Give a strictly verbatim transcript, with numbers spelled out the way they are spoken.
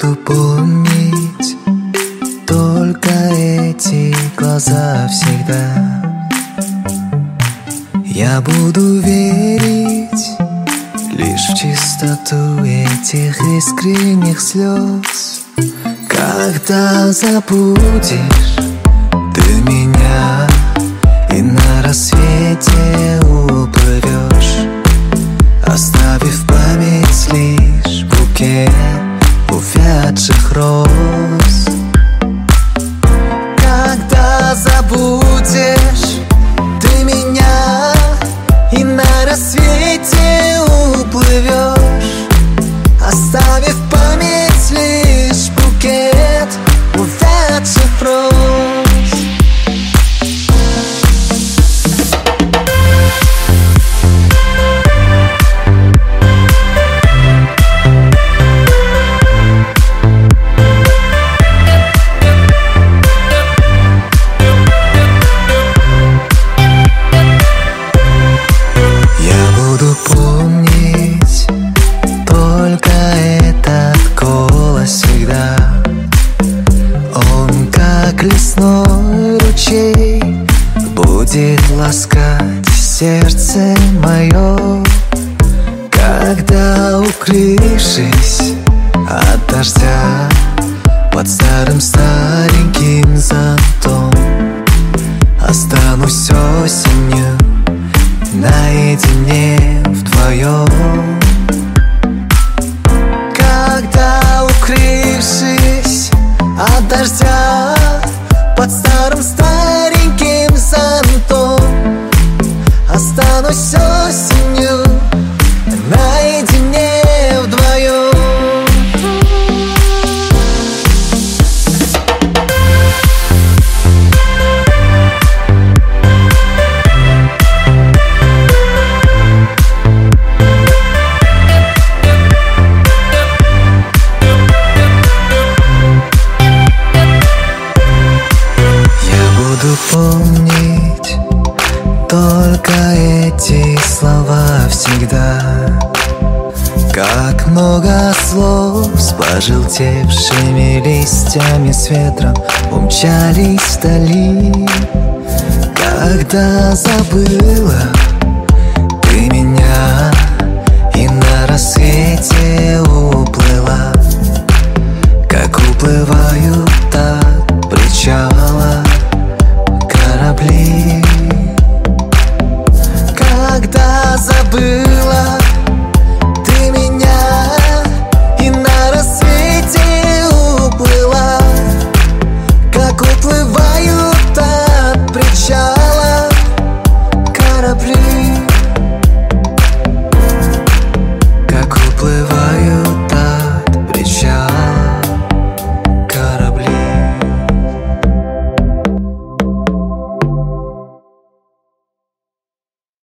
буду помнить только эти глаза всегда. Я буду верить лишь в чистоту этих искренних слез. Когда забудешь ты меня и на рассвете уплывешь, оставив память лишь букет увядших роз. Когда забудешь ты меня и на рассвете уплывешь, оставив память лишь букет увядших роз. Помнить только этот голос всегда. Он, как лесной ручей, будет ласкать сердце мое. Когда, укрывшись от дождя под старым стареньким зонтом, останусь осенью наедине вдвоем. Когда, укрывшись от дождя под старым стареньким зонтом, останусь осенью наедине вдвоем. Буду помнить только эти слова всегда. Как много слов с пожелтевшими листьями с ветром умчались вдали. Когда забыла ты меня и на рассвете уплыла, как уплывают так